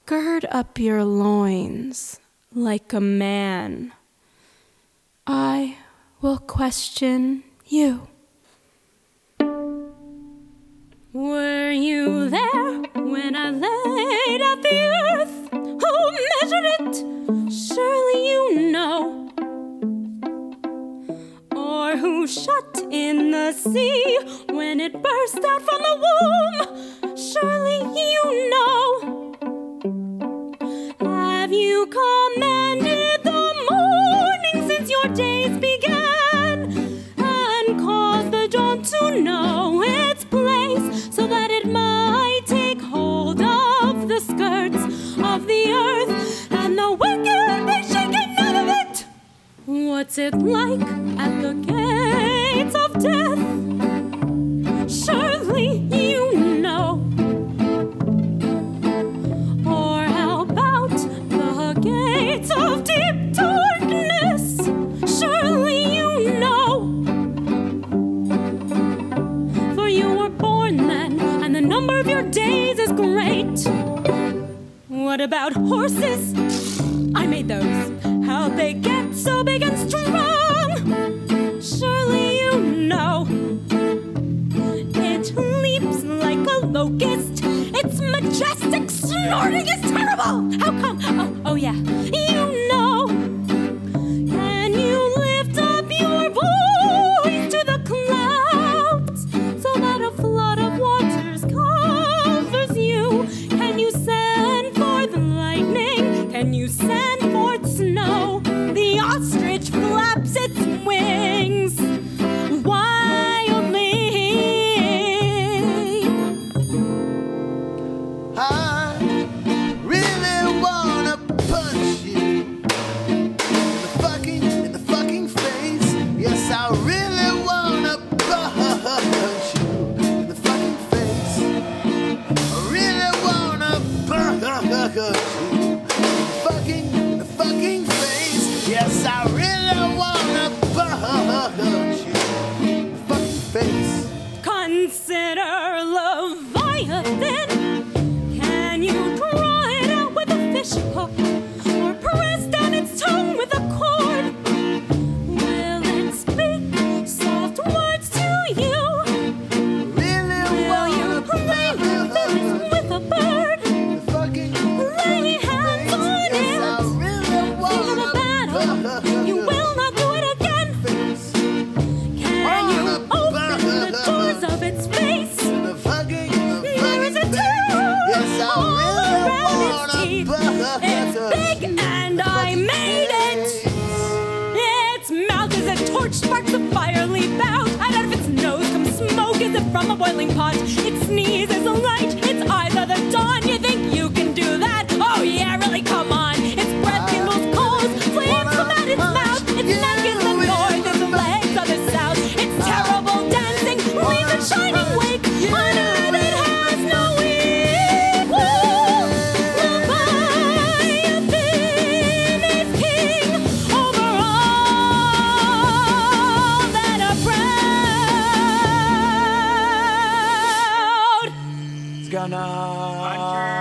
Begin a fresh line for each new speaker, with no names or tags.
Gird up your loins like a man. I will question you. Were you there when I laid out the earth? Who measured it? Surely you know. Or who shut in the sea when it burst out from the womb? Surely you know. Have you commanded the morning since your days began, and caused the dawn to know its place, so that it might take hold of the skirts of the earth, and the wicked be shaken out of it? What's it like at the gates of death? Surely you know. Or how about the gates of deep darkness? Surely you know. For you were born then, and the number of your days is great. What about horses? I made those. How'd they get so big and strong? Surely you know. It leaps like a locust. Its majestic snorting is terrible. How come? Oh yeah. You know. Can you lift up your voice to the clouds so that a flood of waters covers you? Can you send forth lightning? Can you send forth snow? The ostrich flaps its wings wildly.
I really wanna punch you in the fucking face. Yes, I really wanna punch you in the fucking face. I really wanna punch you in the fucking face. Yes, I really wanna punch you in the fucking face.
Consider Leviathan. Can you draw it out with a fish hook, or press down its tongue with a cord? Will it speak soft words to you?
Really
Will you play with this with a bird?
the fucking
Lay hands on
yes, I
it.
really
Think of a
wanna
battle. You will not do it again. Can you open the doors of its face?
the fucking
There is a
face.
tail
Yes, I
all
really
around its
wanna
teeth.
punch
It's big and I made it. Its mouth is a torch, sparks of fire leap out. And out of its nose comes smoke as if from a boiling pot. Its sneeze is a light, its eyes are the dawn. You think you can do that? Oh yeah, really, come on. Its breath kindles coals, flames come out its mouth. Its neck is the north, its legs are the south. Its terrible dancing leaves a shining wake. On earth it has no equal. Leviathan is king over all that are proud.
It's gonna